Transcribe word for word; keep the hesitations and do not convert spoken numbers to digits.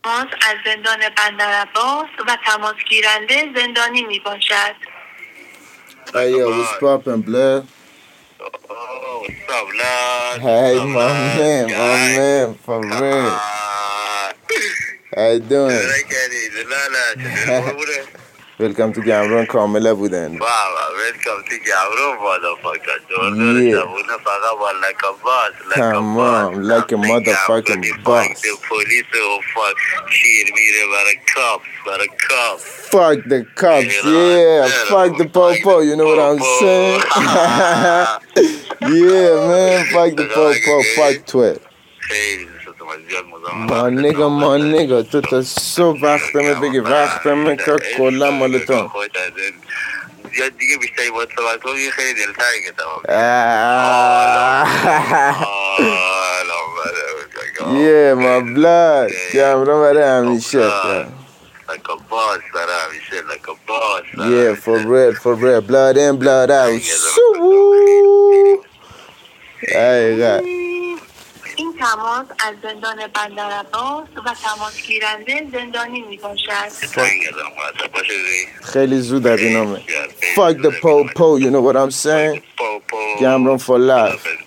از زندان بندرعباس و تماس گیرنده زندانی می باشد. Hey yo, what's poppin', blood? Oh, what's up, lad? Hey, What's up, my lad? man, my Guy? man, for real. How you doing? Welcome to Gamron Kamela بودن. Wow, welcome to Gamron, motherfucker. Yeah. Like a boss, like Come a on, boss. like a motherfucking boss. The police will fuck shit me about a cops, about a cops. Fuck the cops, yeah. Fuck the popo, you know what I'm saying? Yeah, man, fuck the popo, fuck twit. ما نگا ما نگا تو تا صبح وقتمه بگی وقتمه که کلا مال تو. زیاد دیگه بیشتری باید صحبت کنم یه خیلی دلتنگه که تمام. Yeah, my blood. Gamron برای همیشه. Like a boss برای همیشه. Like a boss. Yeah, for real, for real. Blood in, blood out. دقیقا. این تماس از زندان بندرعباس و تماس گیرنده زندانی می باشد. خیلی زود از اینامه. Fuck the po-po, you know what I'm saying? Gamron for life.